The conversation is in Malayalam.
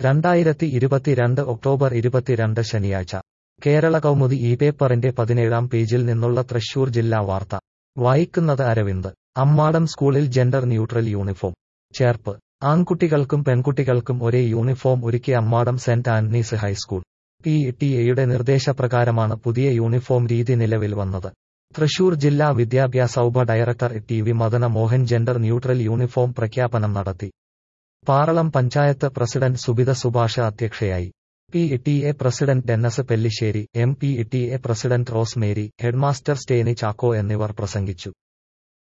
2022 ഒക്ടോബർ 22 ശനിയാഴ്ച കേരള കൗമുദി ഈ പേപ്പറിന്റെ 17-ാം പേജിൽ നിന്നുള്ള തൃശൂർ ജില്ലാ വാർത്ത വായിക്കുന്നത് അരവിന്ദ്. അമ്മാടം സ്കൂളിൽ ജെൻഡർ ന്യൂട്രൽ യൂണിഫോം. ചേർപ്പ്. ആൺകുട്ടികൾക്കും പെൺകുട്ടികൾക്കും ഒരേ യൂണിഫോം ഒരുക്കി അമ്മാടം സെന്റ് ആന്റണീസ് ഹൈസ്കൂൾ. PTA-യുടെ നിർദ്ദേശപ്രകാരമാണ് പുതിയ യൂണിഫോം രീതി നിലവിൽ വന്നത്. തൃശൂർ ജില്ലാ വിദ്യാഭ്യാസ ഉപ director TV Madana Mohan gender neutral uniform പ്രഖ്യാപനം നടത്തി. പാറളം പഞ്ചായത്ത് പ്രസിഡന്റ് സുബിത സുഭാഷ് അധ്യക്ഷയായി. PTA president Dennis Pellissery, MPTA president Rose Mary, headmaster Staney Chacko എന്നിവർ പ്രസംഗിച്ചു.